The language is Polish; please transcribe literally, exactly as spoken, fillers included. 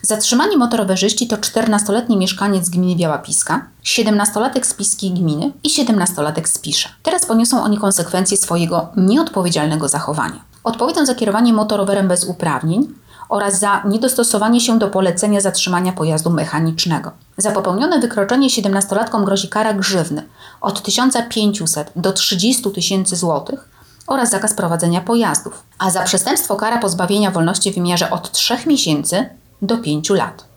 Zatrzymani motorowerzyści to czternastoletni mieszkaniec gminy Białapiska, siedemnastolatek z Piskiej Gminy i siedemnastolatek z Pisza. Teraz poniosą oni konsekwencje swojego nieodpowiedzialnego zachowania. Odpowiedzą za kierowanie motorowerem bez uprawnień oraz za niedostosowanie się do polecenia zatrzymania pojazdu mechanicznego. Za popełnione wykroczenie siedemnastolatkom grozi kara grzywny od tysiąc pięćset do trzydziestu tysięcy złotych oraz zakaz prowadzenia pojazdów, a za przestępstwo kara pozbawienia wolności w wymiarze od trzech miesięcy do pięciu lat.